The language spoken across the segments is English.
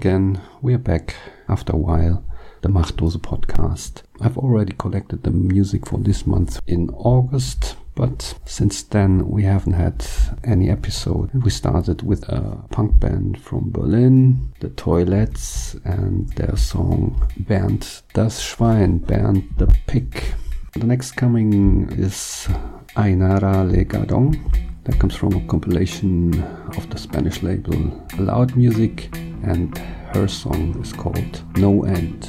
again. We're back after a while. The Machtdose podcast. I've already collected the music for this month in August, but since then we haven't had any episode. We started with a punk band from Berlin, the Toilets, and their song Bernd das Schwein, Bernd the Pig. The next coming is Ainara Legadong. That comes from a compilation of the Spanish label Loud Music, and her song is called No End.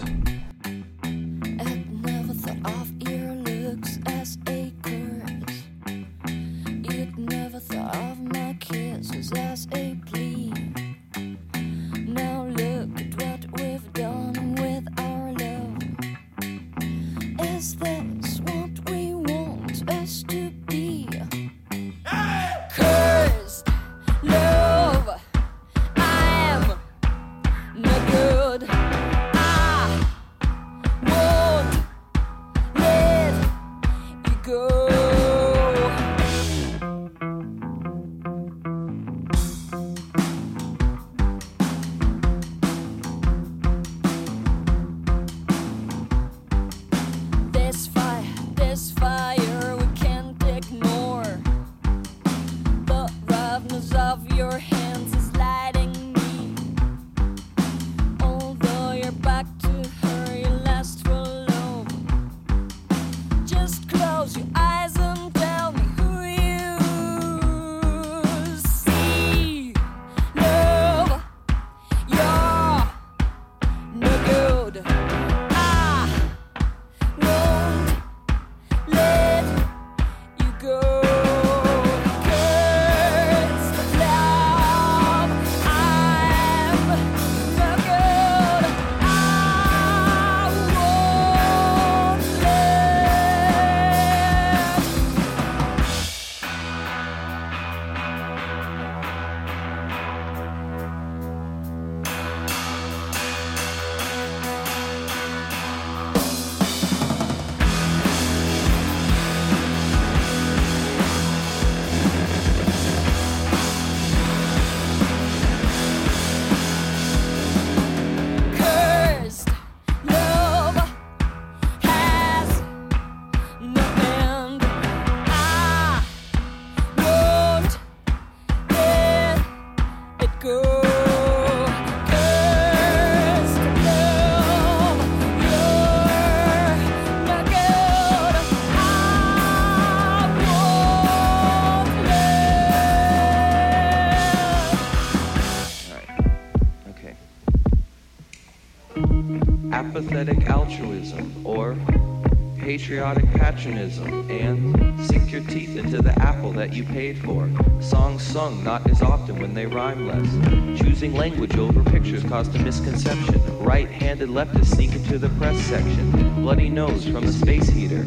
Apathetic altruism or patriotic patriotism, and sink your teeth into the apple that you paid for. Songs sung not as often when they rhyme less. Choosing language over pictures caused a misconception. Right-handed leftists sneak into the press section. Bloody nose from the space heater.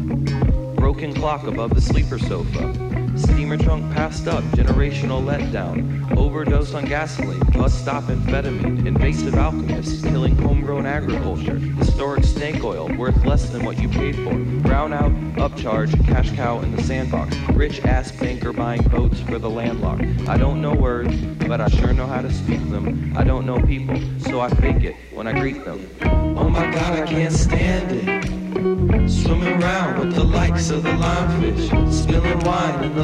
Broken clock above the sleeper sofa. Steamer trunk passed up, generational letdown. Overdose on gasoline, bus stop amphetamine. Invasive alchemists killing homegrown agriculture. Historic snake oil, worth less than what you paid for. Brownout, upcharge, cash cow in the sandbox. Rich ass banker buying boats for the landlocked. I don't know words, but I sure know how to speak them. I don't know people, so I fake it when I greet them. Oh my god, I can't stand it. Swimming around with the likes of the limefish, spilling wine in the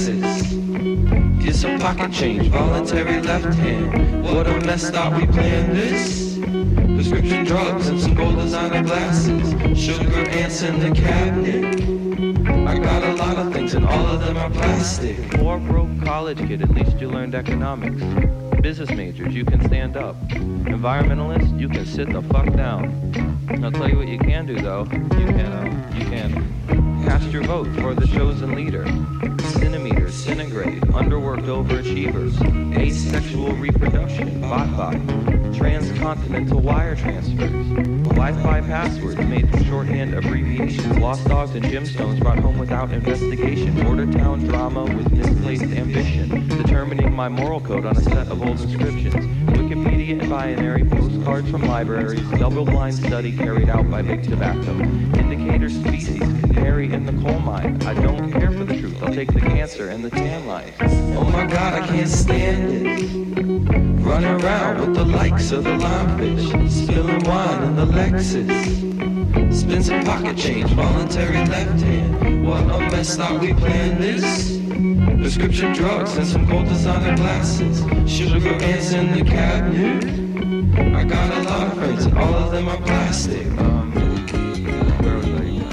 Lexus. Get some pocket change, voluntary left hand. What a mess, thought we planned this. Prescription drugs and some gold designer glasses. Sugar ants in the cabinet. I got a lot of things and all of them are plastic. Poor broke college kid, at least you learned economics. Business majors, you can stand up. Environmentalists, you can sit the fuck down. I'll tell you what you can do though. You can cast your vote for the chosen leader. Centimeters, centigrade, underworked overachievers. Asexual reproduction, bot. Transcontinental wire transfers. Wi-Fi passwords made from shorthand abbreviations. Lost dogs and gemstones brought home without investigation. Border town drama with misplaced ambition. Determining my moral code on a set of old inscriptions. Wikipedia and binary postcards from libraries. Double-blind study carried out by Big Tobacco. Indicator species, canary in the coal mine. I don't care for the truth, I'll take the cancer and the tan line. Oh my god, I can't stand it. running around with the likes of the limefish, spilling wine in the Lexus, spin some pocket change, voluntary left hand. What a mess, thought we planned this. Prescription drugs and some gold designer glasses, sugar ants in the cabinet. I got a lot of friends and all of them are plastic. Where was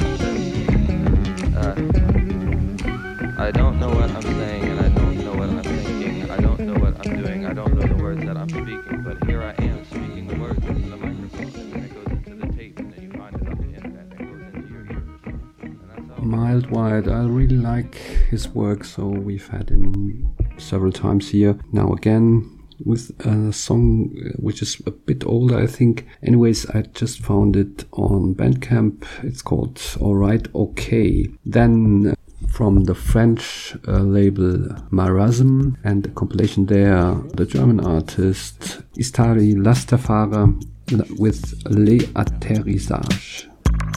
I? I don't know what I'm saying and I don't know what I'm thinking. I don't know what I'm doing. I don't know the words that I'm speaking. But here I am speaking the words into the microphone. And it goes into the tape and then you find it on the internet and it goes into your ears. And that's how Mild White, I really like his work, so we've had him several times here. Now again, with a song which is a bit older, I think. Anyways, I just found it on Bandcamp. It's called Alright Okay. Then from the French label Marasm, and the compilation there, the German artist Istari Lastafara with Les Atterrissages.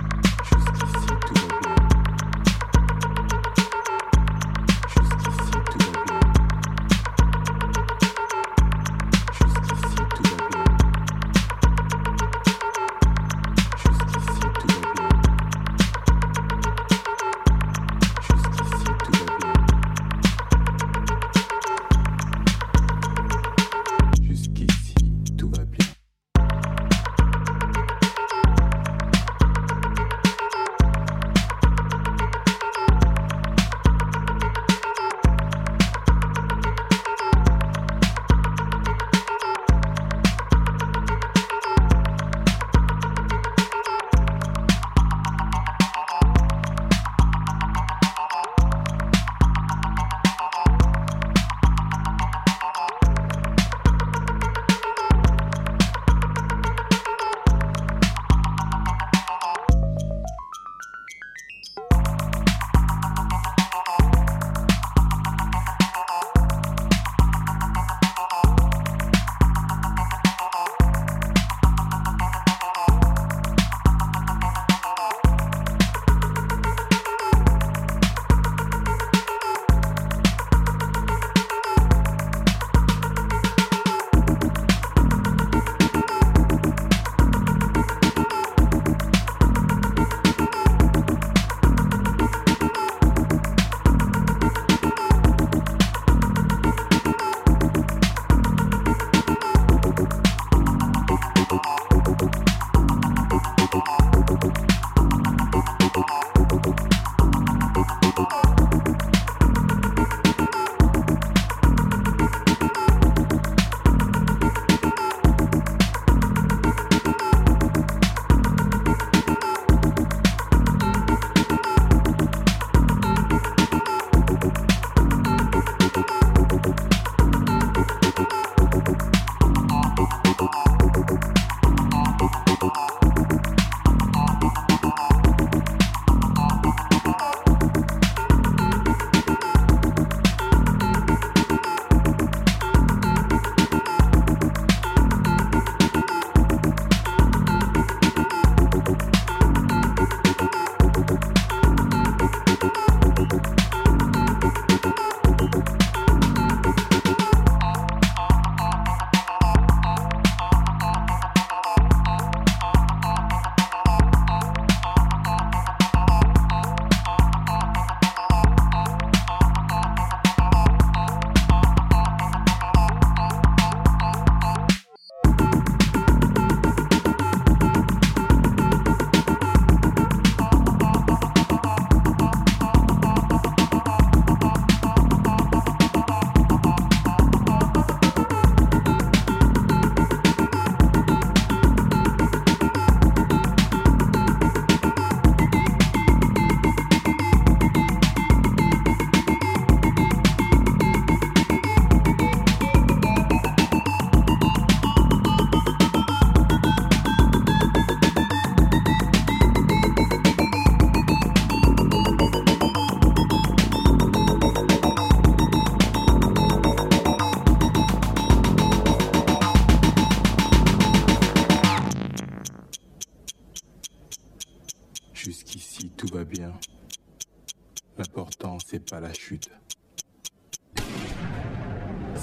Jusqu'ici, tout va bien. L'important, c'est pas la chute.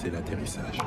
c'est l'atterrissage.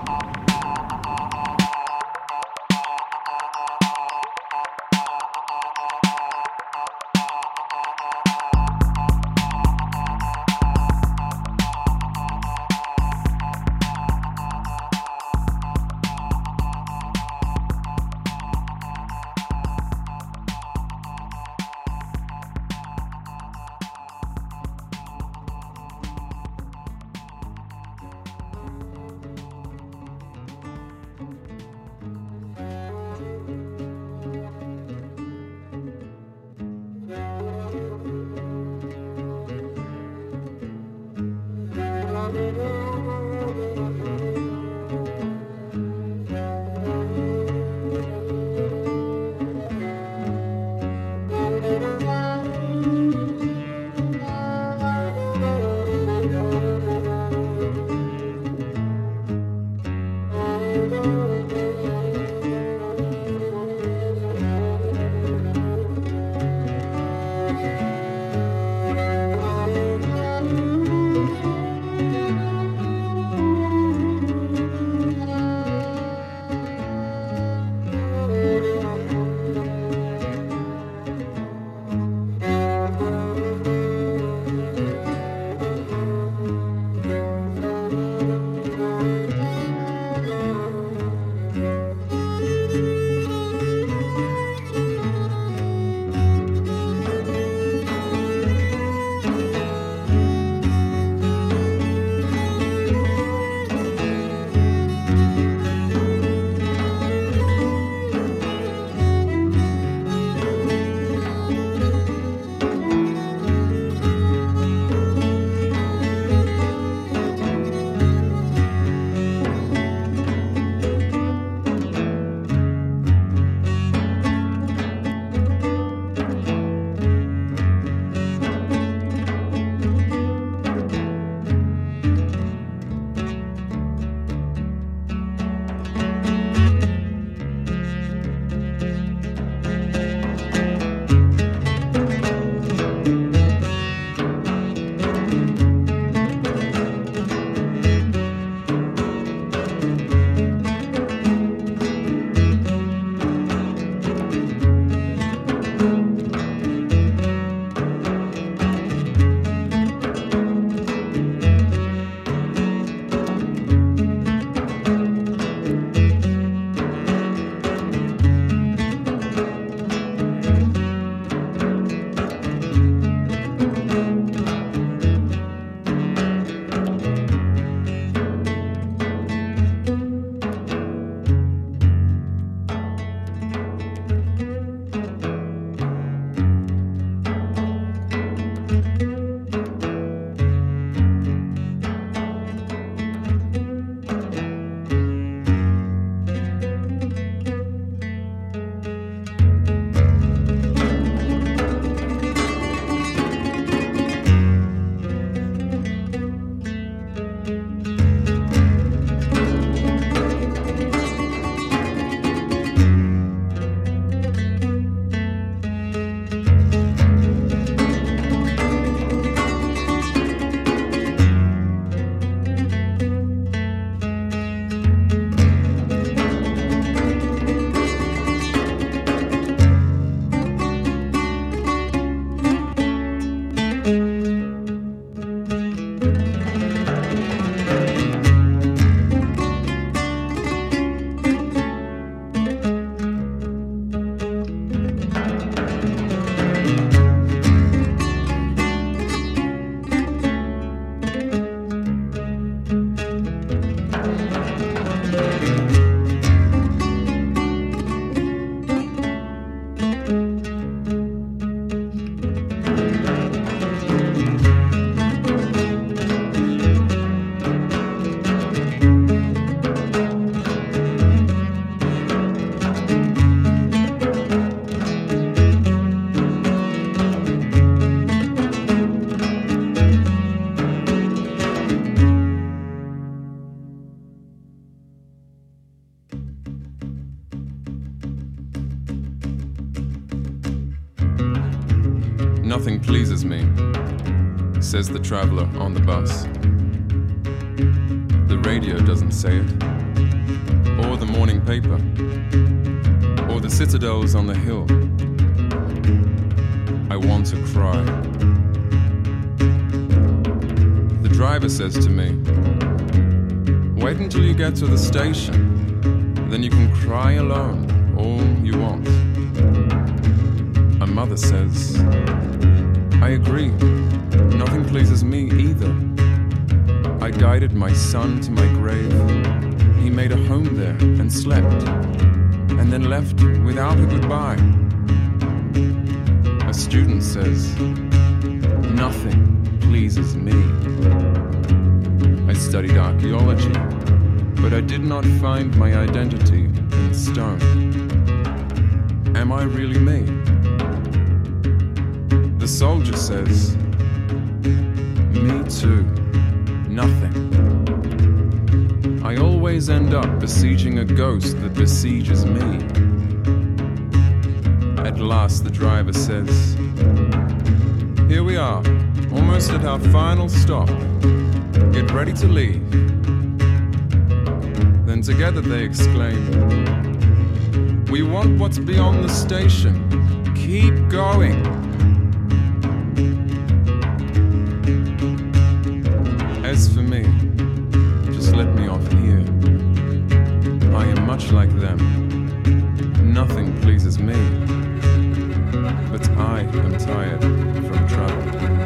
Nothing pleases me, says the traveler on the bus. The radio doesn't say it, or the morning paper, or the citadels on the hill. I want to cry. The driver says to me, wait until you get to the station, then you can cry alone all you want. My mother says, I agree, nothing pleases me either. I guided my son to my grave. He made a home there and slept, and then left without a goodbye. A student says, nothing pleases me. I studied archaeology, but I did not find my identity in stone. Am I really me? The soldier says, me too. Nothing. I always end up besieging a ghost that besieges me. At last the driver says, here we are, almost at our final stop. Get ready to leave. Then together they exclaim, we want what's beyond the station. Keep going. As for me, just let me off here. I am much like them. Nothing pleases me. But I am tired from travel.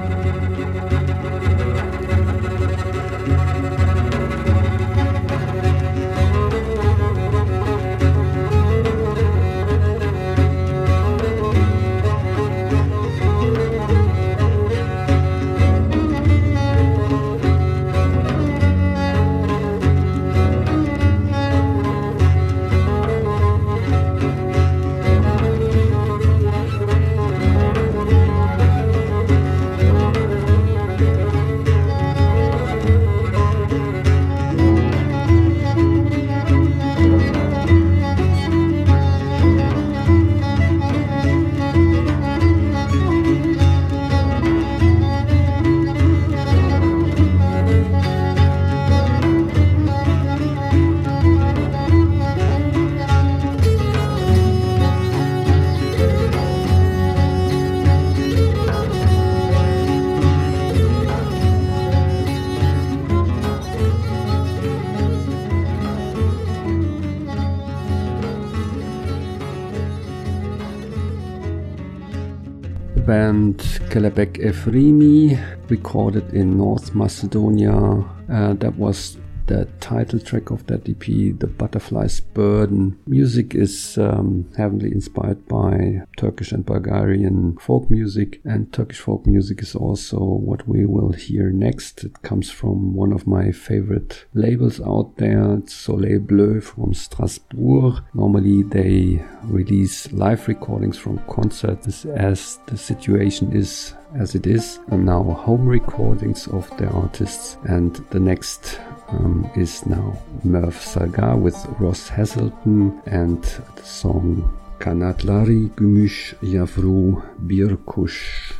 Band Kelebek Efrimi, recorded in North Macedonia. That was the title track of that EP, The Butterfly's Burden. Music is heavily inspired by Turkish and Bulgarian folk music, and Turkish folk music is also what we will hear next. It comes from one of my favorite labels out there, Soleil Bleu from Strasbourg. Normally they release live recordings from concerts as the situation is as it is, and now home recordings of the artists. And the next is now Merv Sargar with Ross Hazelton and the song Kanatları Gümüş Yavru Bir Kuş.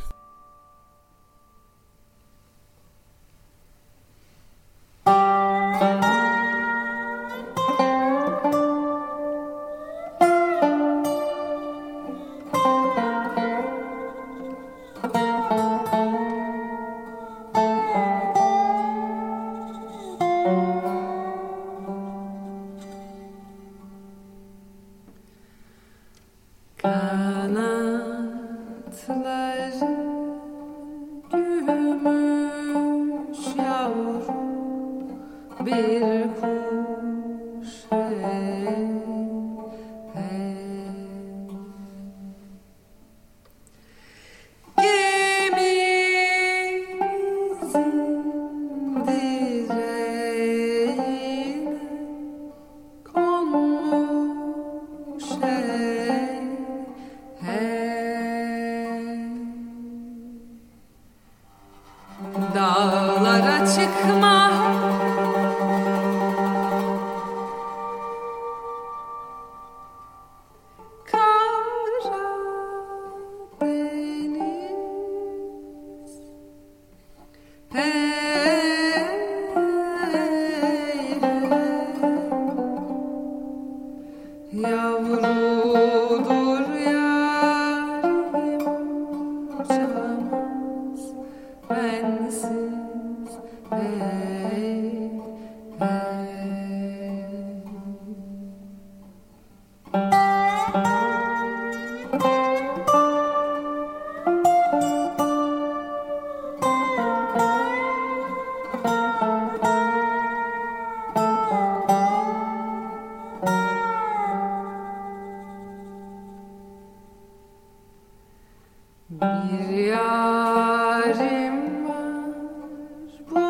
Bir yarim var, bu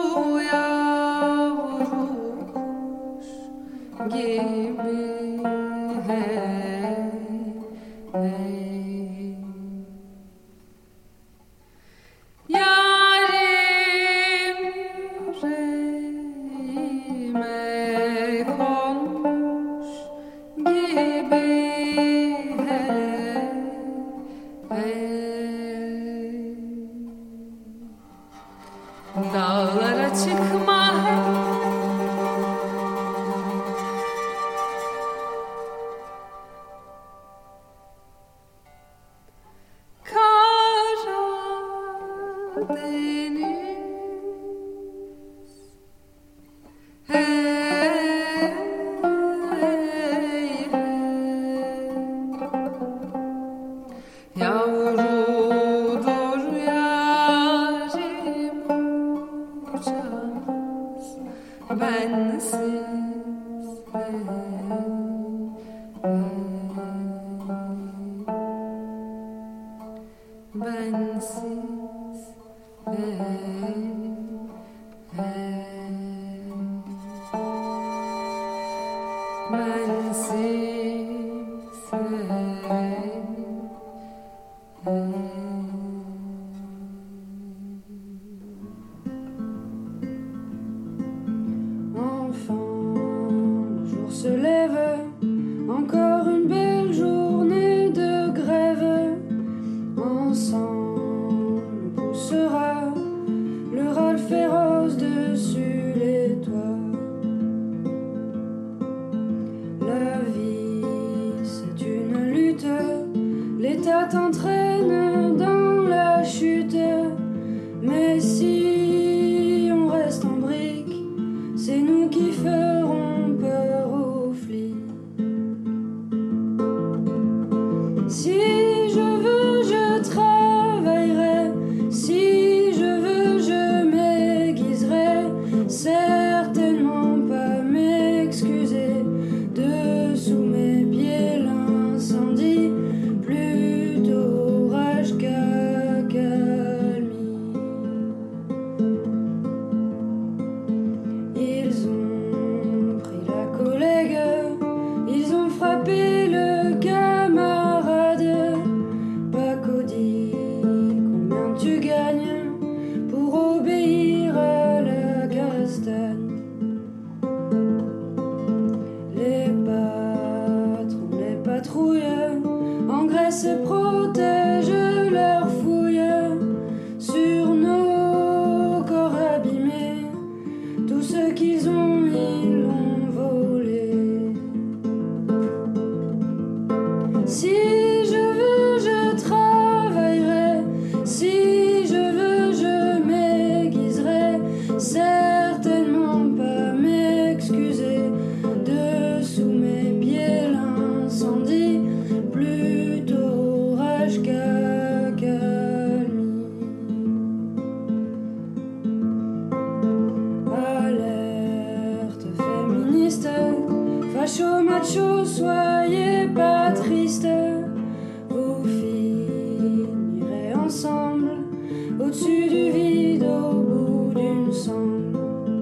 yavru kuş gibi, hey, hey. Yarim yüreğime konmuş gibi, hey, hey. Dağlara çıkma hey. Karadeniz, hey, hey, yavrudur yarim uçamaz bensiz, hey, hey, bensiz, hey, hey, bensiz, hey, hey. Enfin, le jour se lève, encore une belle journée de grève. Ensemble poussera le râle féroce dessus les toits. La vie c'est une lutte, l'État t'entraîne dans la chute. Mais si on reste en brique, c'est nous qui ferons peur aux flics. Si je veux, je travaillerai. Si je veux, je m'aiguiserai. Certainement pas m'excuser de sous mes pieds l'incendie. Plutôt orage qu'accalmie. Ils ont pris la collègue, ils ont frappé le camarade. Paco dit combien tu gagnes pour obéir à la castagne. Les patrons, les patrouilles engraissent et protègent leurs fouilles sur nos corps abîmés. Tout ce qu'ils ont, ils l'ont volé. Si je veux, je travaillerai. Si je veux, je m'aiguiserai. Certainement pas m'excuser de sous mes pieds l'incendie. Plutôt orage qu'accalmie. Alerte féministe, facho macho, soyez pas triste. Vous finirez ensemble au-dessus du vide, au bout d'une sangle.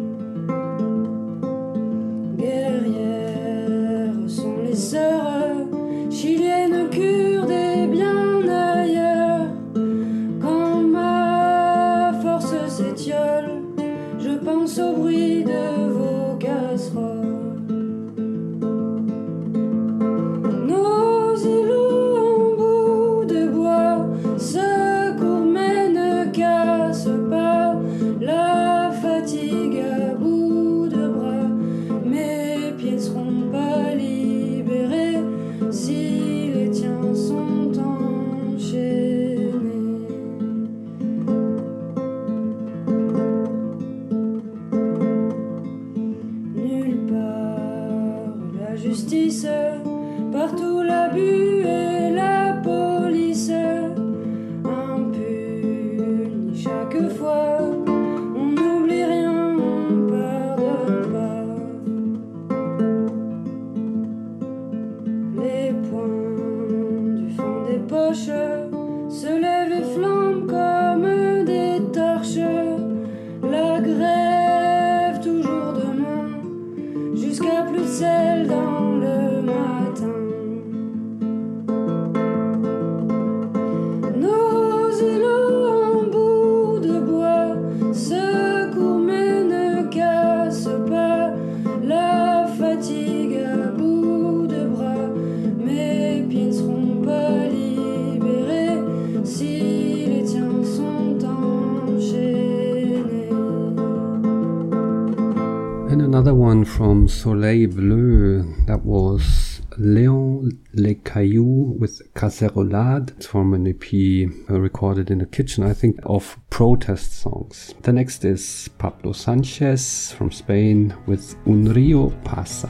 Guerrières sont les sœurs chiliennes, kurdes et bien ailleurs. Quand ma force s'étiole, je pense au bruit de vos casseroles. Nos îlots en bout de bois secourent mais ne cassent pas. La fatigue à bout de bras, mes pieds ne seront pas libérés si les tiens sont enchaînés. Nulle part la justice, partout l'abus et la police. Impunis chaque fois, on n'oublie rien, on pardonne pas. Les poings du fond des poches se lèvent et another one from Soleil Bleu. That was Léon Le Caillou with Cacerolade. It's from an EP recorded in the kitchen, I think, of protest songs. The next is Pablo Sanchez from Spain with Un río pasa.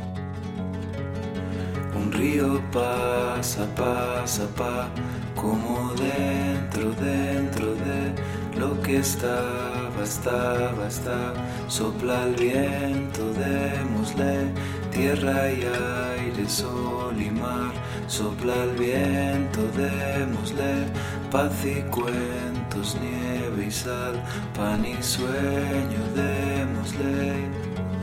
Un río pasa, pasa, pa, como dentro de lo que estaba, está, sopla el viento, démosle tierra y aire, sol y mar, sopla el viento, démosle paz y cuentos, nieve y sal, pan y sueño, démosle.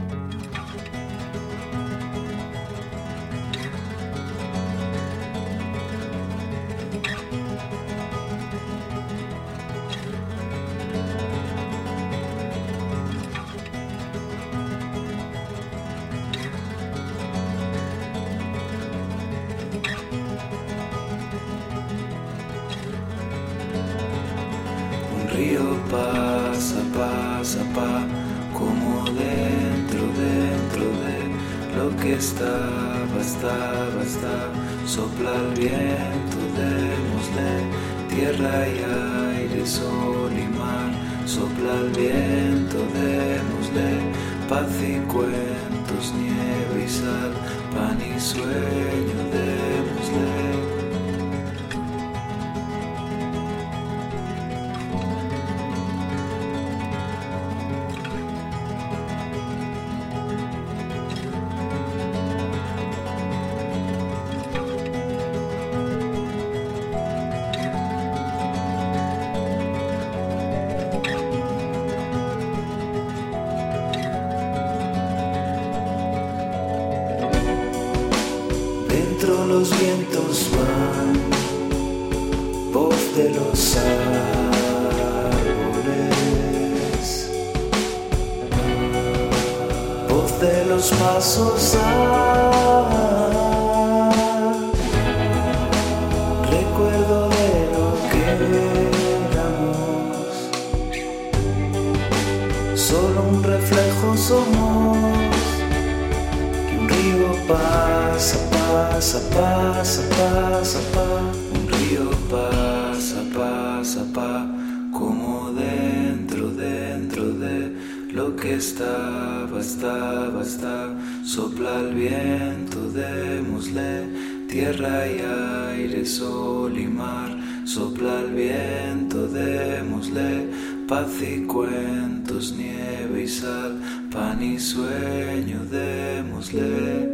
Río pasa, pasa, pa, como dentro de lo que estaba, está, sopla el viento, démosle tierra y aire, sol y mar, sopla el viento, démosle paz y cuentos, nieve y sal, pan y sueño, démosle. Los vientos van, voz de los árboles, voz de los pasos, recuerdo de lo que éramos, solo un reflejo somos, que un río pasa, pasa, pasa, pasa, pa, un río pasa, pasa, pa, como dentro de lo que estaba, está, sopla el viento, démosle tierra y aire, sol y mar, sopla el viento, démosle paz y cuentos, nieve y sal, pan y sueño, démosle.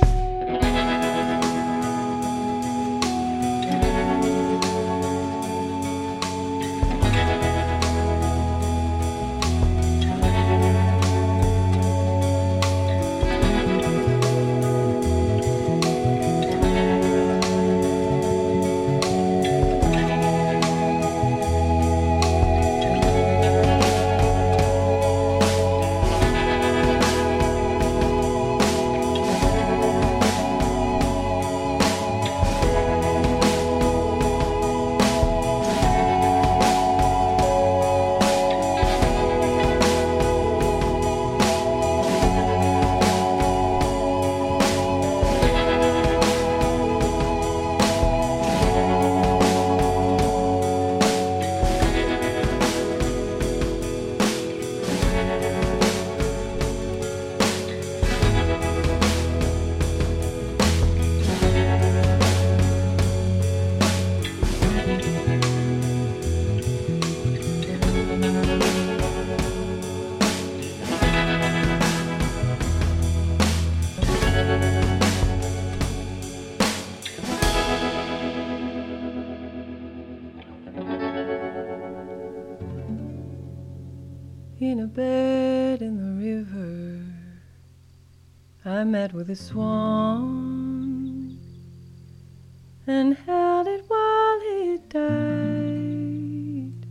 In a bed in the river, I met with a swan and held it while it died.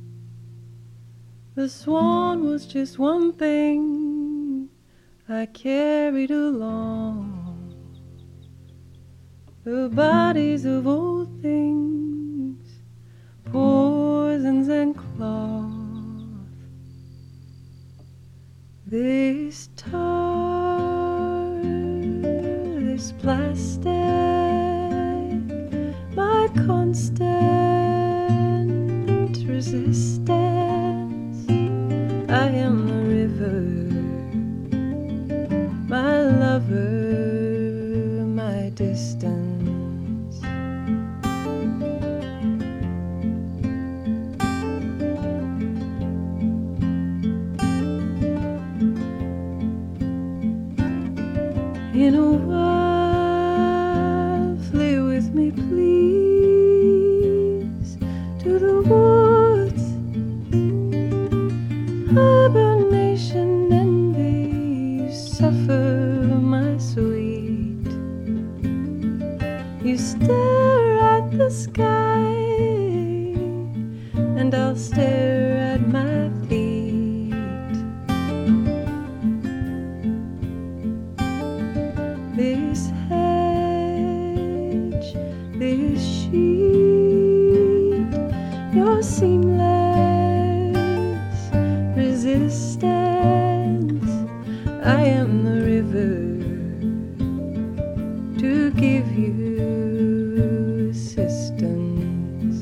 The swan was just one thing I carried along, the bodies of old things, poisons and cloth. This time please, to the woods. Hibernation envy, you suffer, my sweet. You stare at the sky, and I'll stare at my feet. This hedge, this sheet, your seamless resistance. I am the river to give you assistance.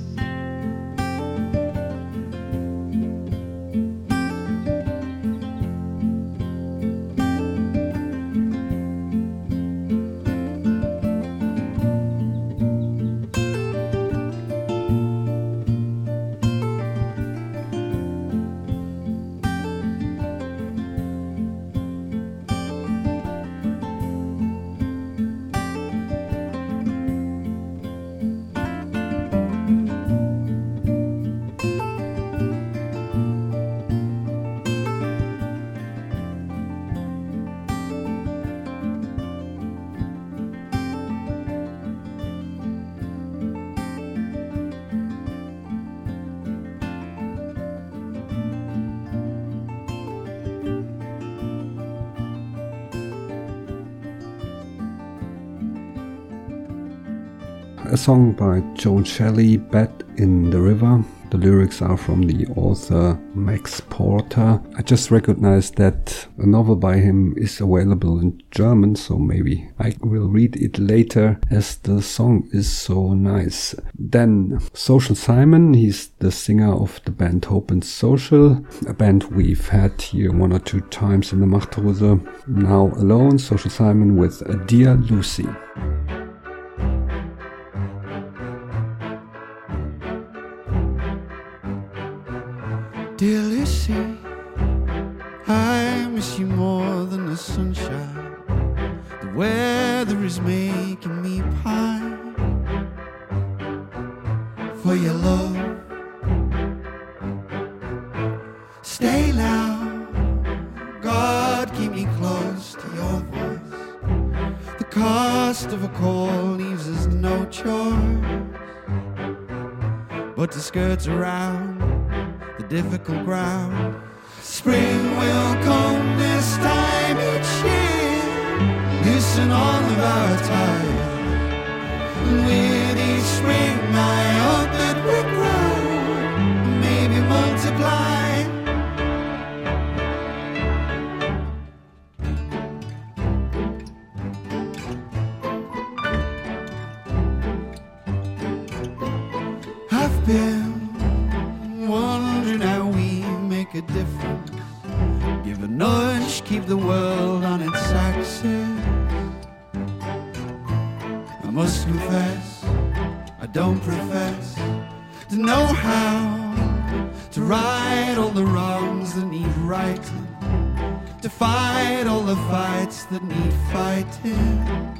A song by Joan Shelley, Bed in the River. The lyrics are from the author Max Porter. I just recognized that a novel by him is available in German, so maybe I will read it later as the song is so nice. Then Social Simon, he's the singer of the band Hope and Social, a band we've had here one or two times in the Machthose. Now alone, Social Simon with Dear Lucy. Dear Lucy, I miss you more than the sunshine. The weather is making me pine for your love. Stay now, God, keep me close to your voice. The cost of a call leaves us no choice but to skirt around the difficult ground. Spring will come this time each year, loosen all of our ties. And with each spring I hope that we grow, maybe multiply. I've been wondering how we make a difference. Give a nudge, keep the world on its axis. I must confess, I don't profess to know how to right all the wrongs that need righting, to fight all the fights that need fighting.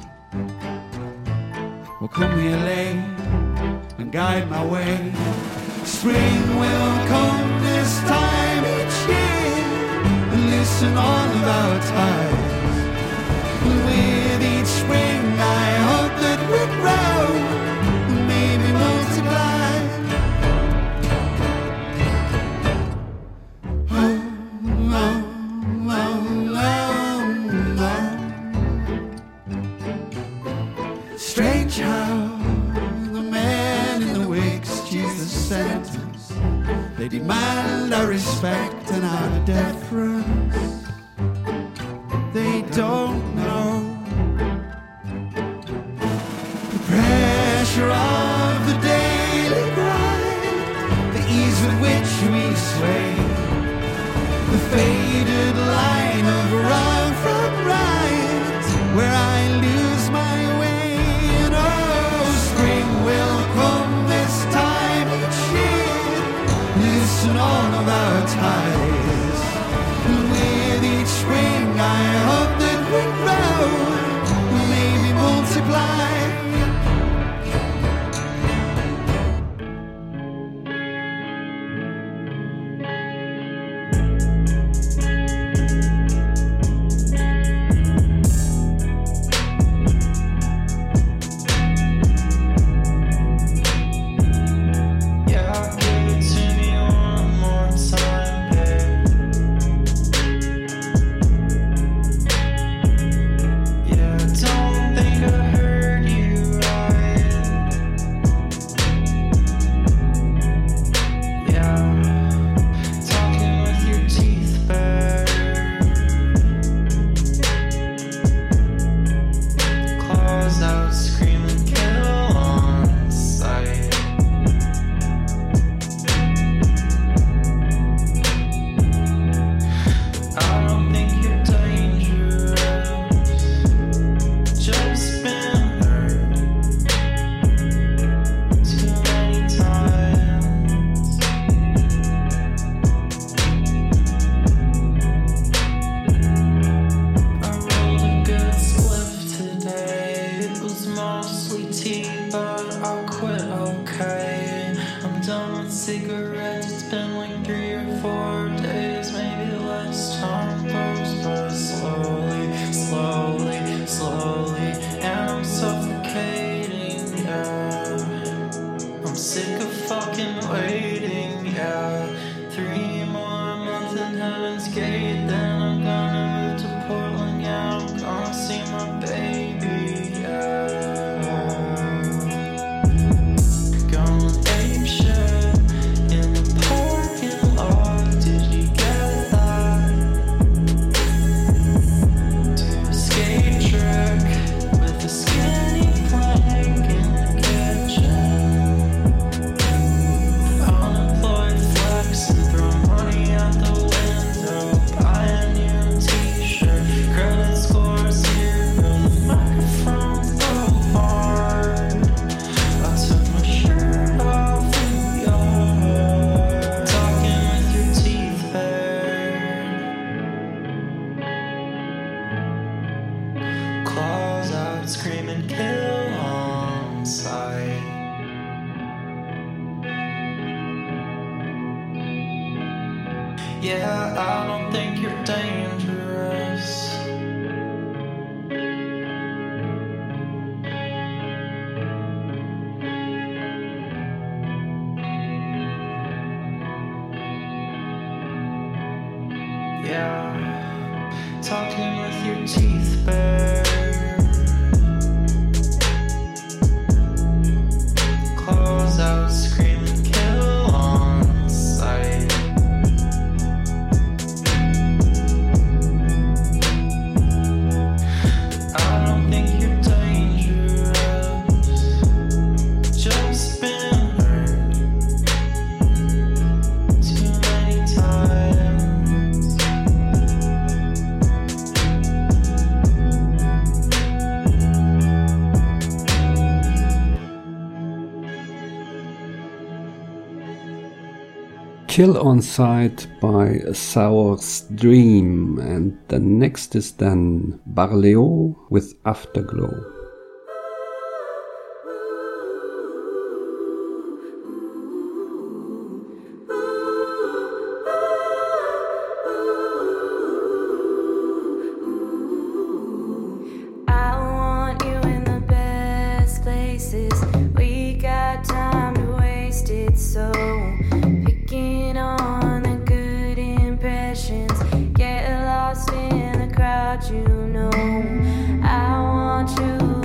Well, come here late and guide my way. Spring will come this time each year and loosen all of our ties. And with each spring I hope that we grow and maybe multiply. Oh, oh, oh, oh, oh. Strange how the men in the wigs choose the sentence. They demand our respect and our deference. They don't know the pressure of the daily grind, the ease with which we sway, the faded line of wrong from right, where I lose my way. And oh, spring will come this time each year, loosen all of our ties. And with each spring I hope that we grow, maybe multiply. Yeah, I don't think you're dangerous. Yeah, talking with your teeth bare. Close out, screaming kill on sight. I don't think you're dangerous. Just been hurt too many times. Kill on Sight by Sour's Dream, and the next is then Barleo with Afterglow. I want you in the best places. We got time to waste it, so picking on the good impressions. Get lost in the crowd, you know. I want you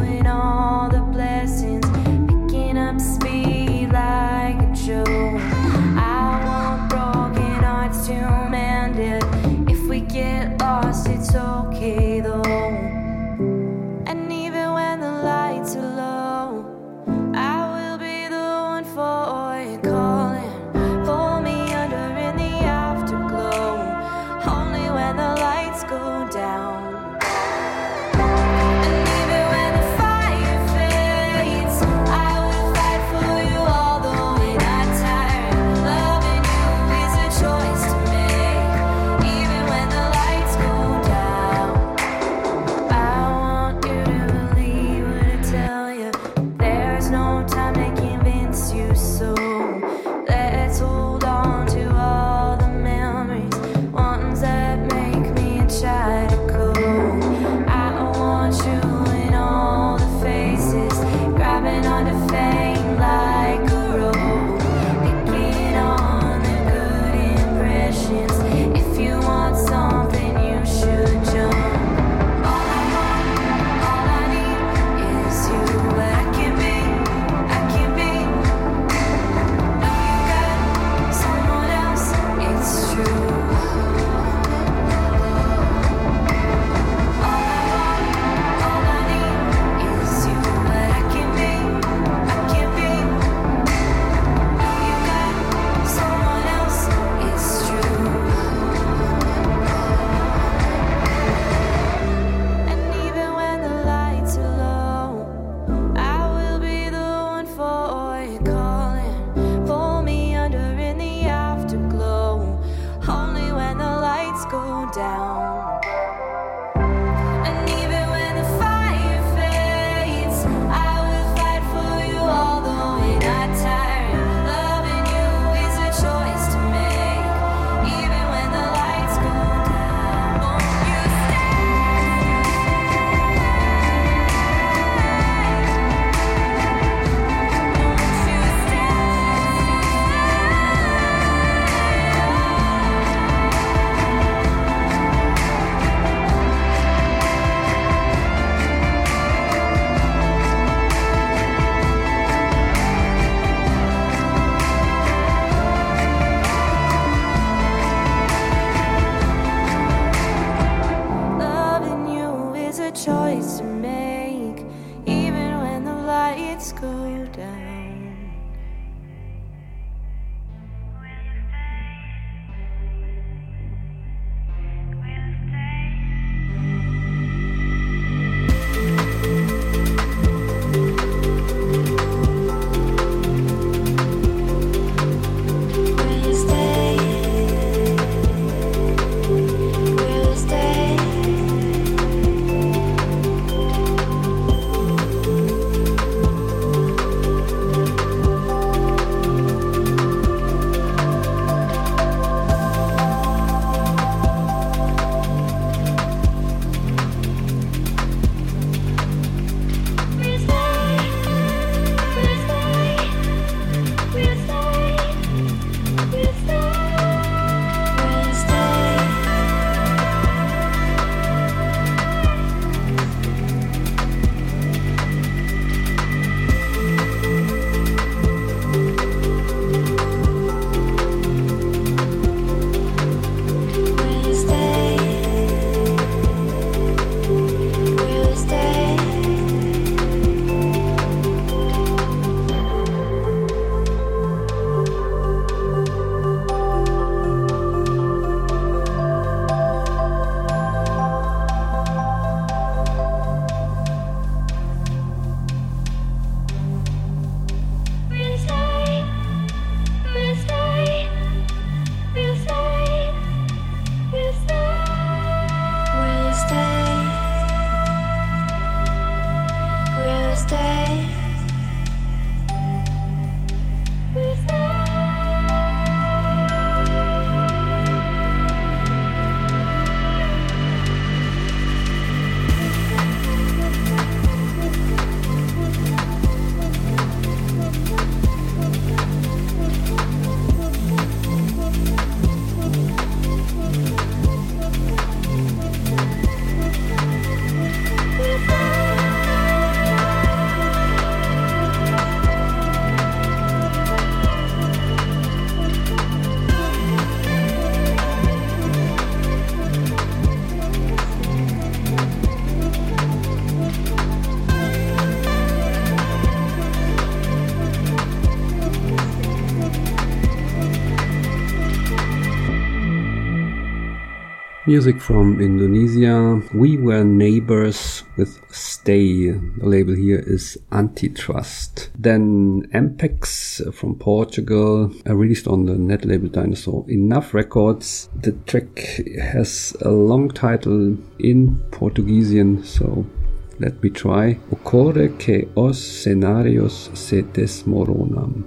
music from Indonesia. We Were Neighbors with Stay. The label here is Antitrust. Then Ampex from Portugal, released on the net label Dinosaur Enough Records. The track has a long title in Portuguesian, so let me try. Ocorre que os cenários se desmoronam.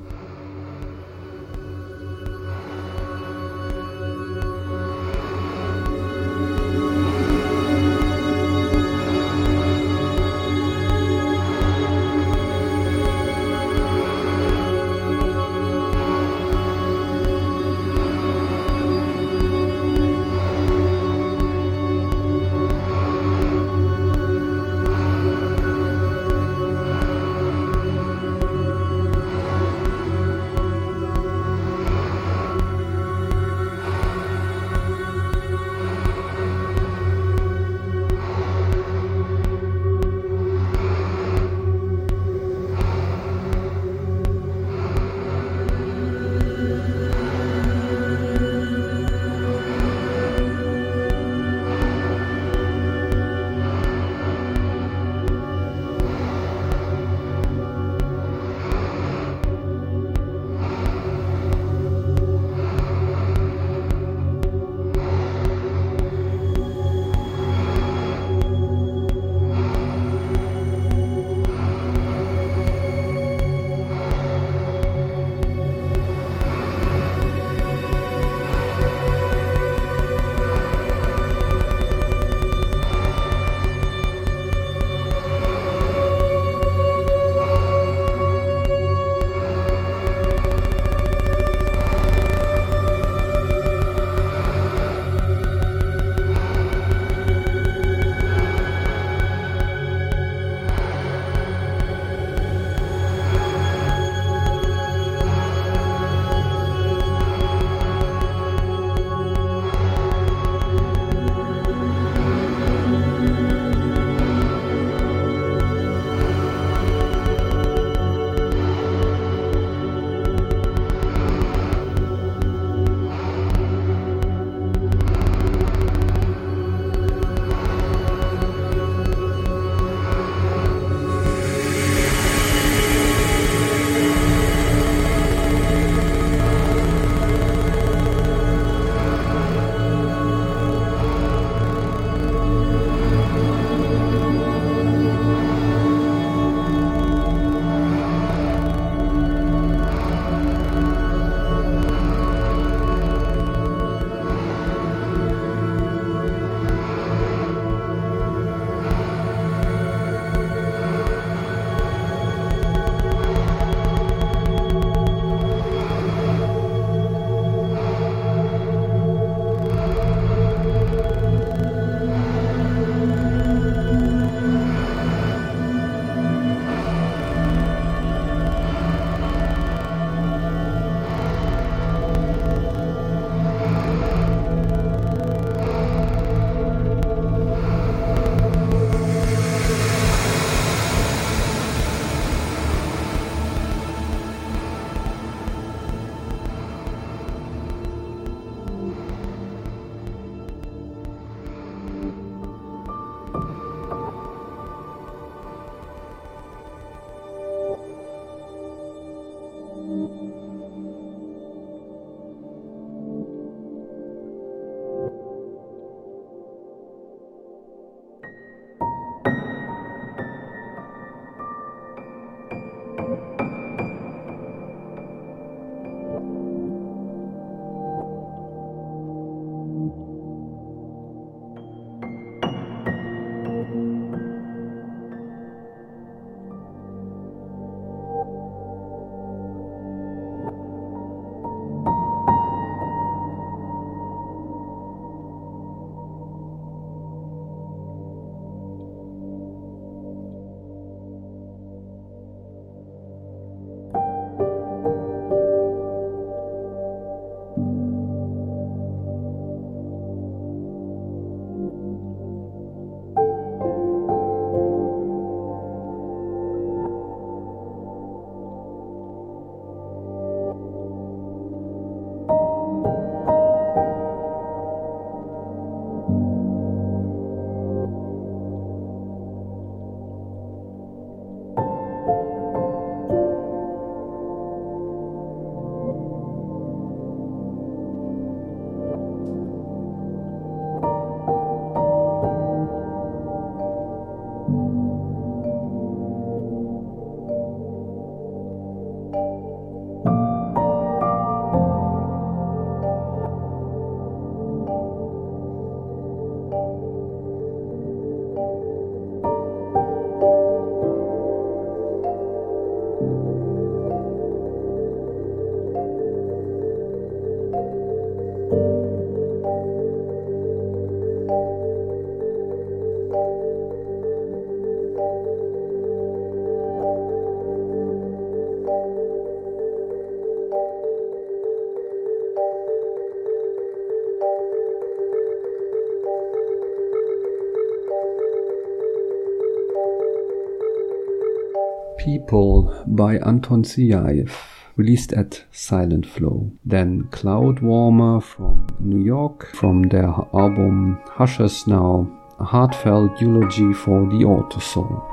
People by Anton Ziaev, released at Silent Flow. Then Cloud Warmer from New York, from their album Hush Us Now, a heartfelt eulogy for the Autosoul.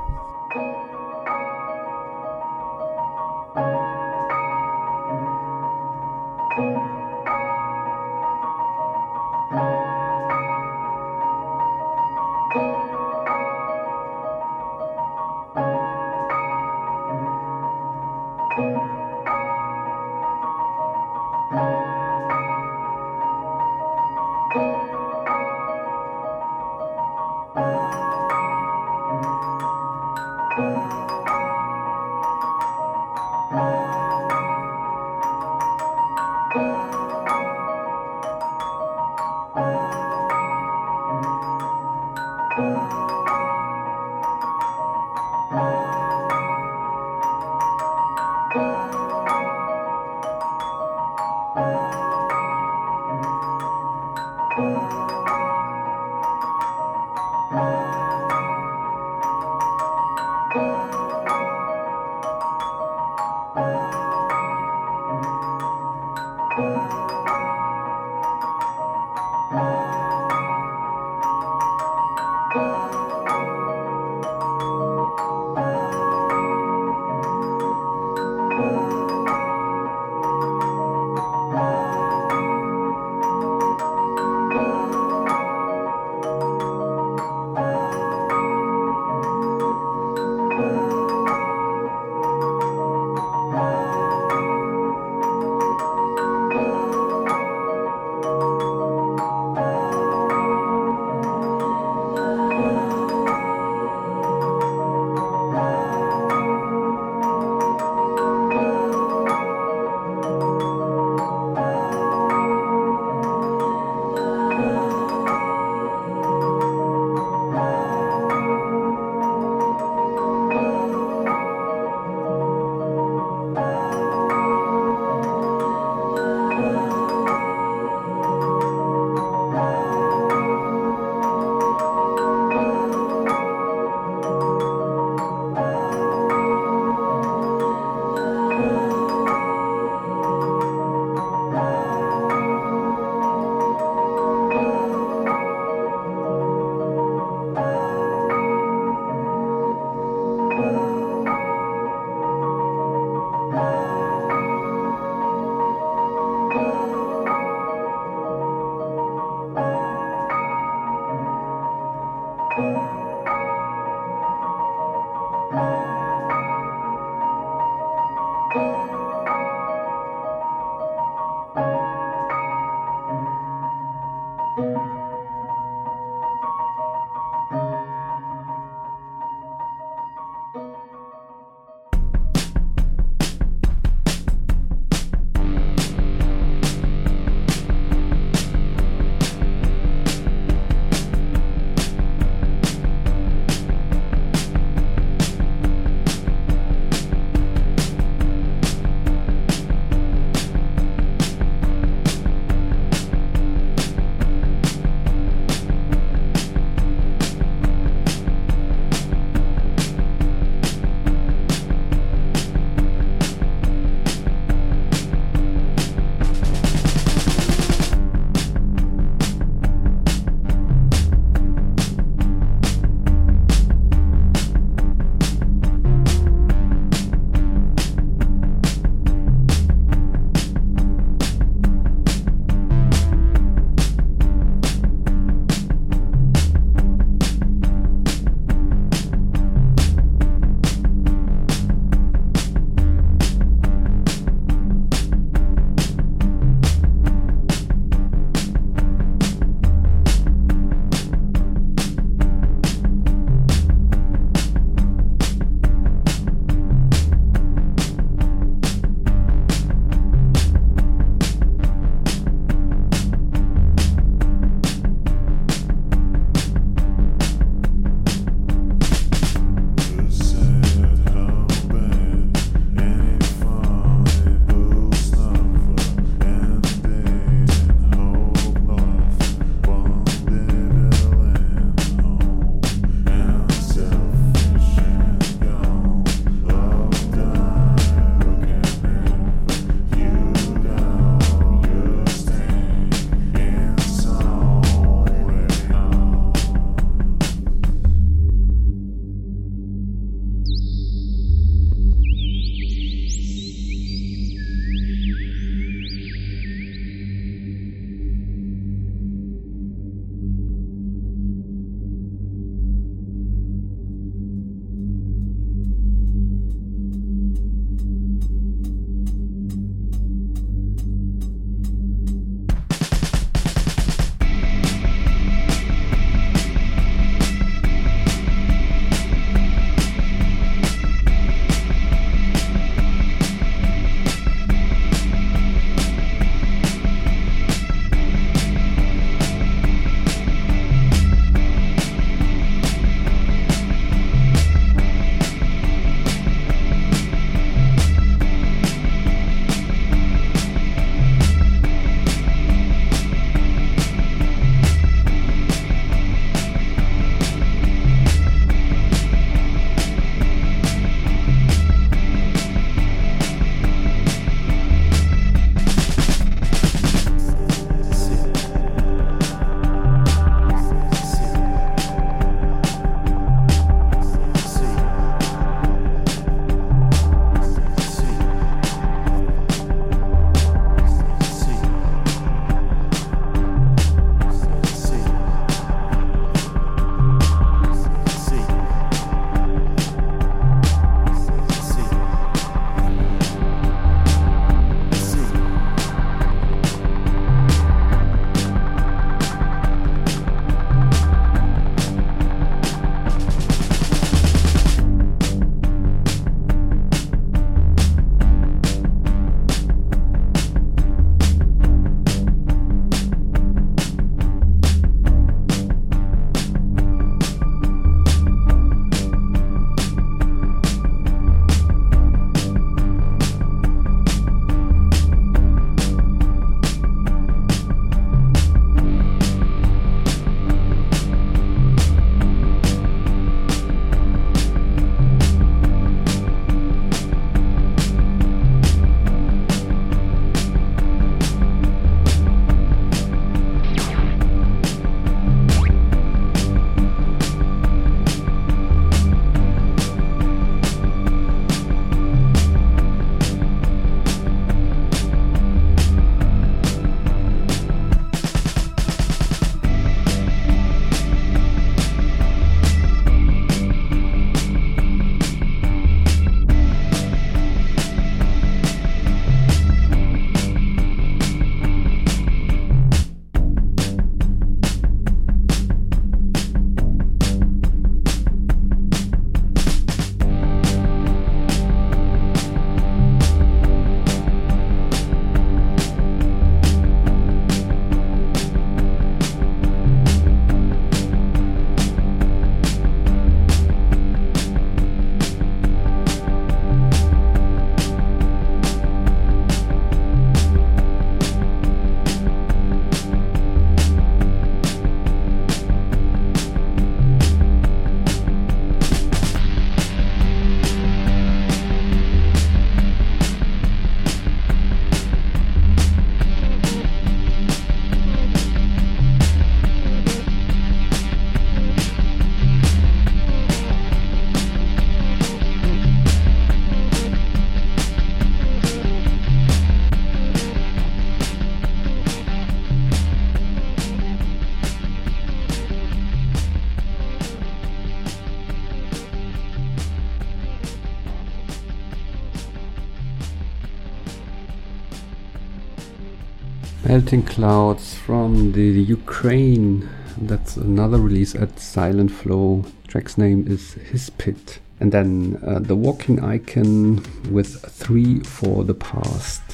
Melting Clouds from the Ukraine. That's another release at Silent Flow. Track's name is His Pit. And then The Walking Icon with 3 for the Past.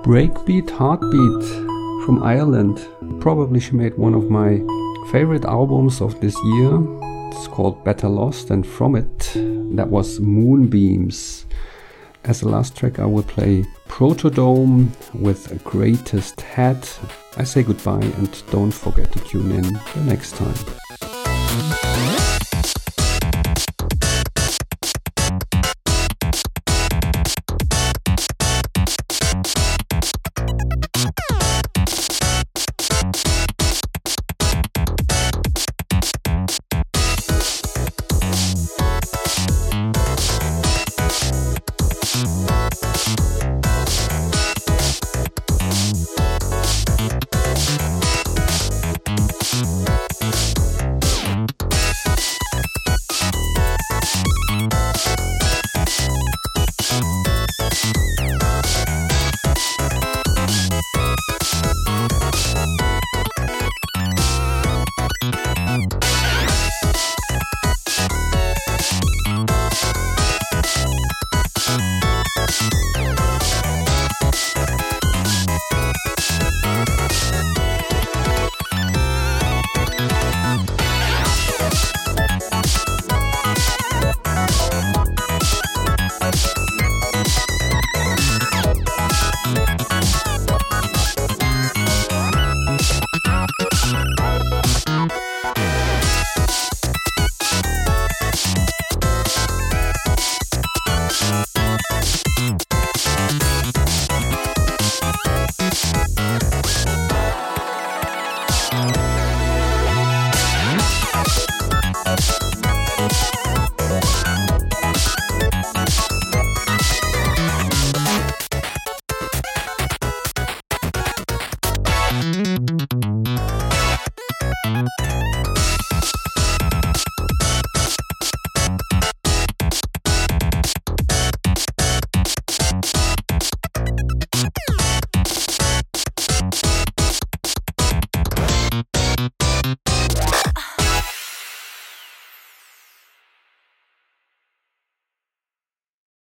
breakbeat heartbeat from Ireland. Probably she made one of my favorite albums of this year. It's called Better Lost, and from it that was Moonbeams. As the last track I will play Protodome with Greatest Hat. I say goodbye and don't forget to tune in the next time.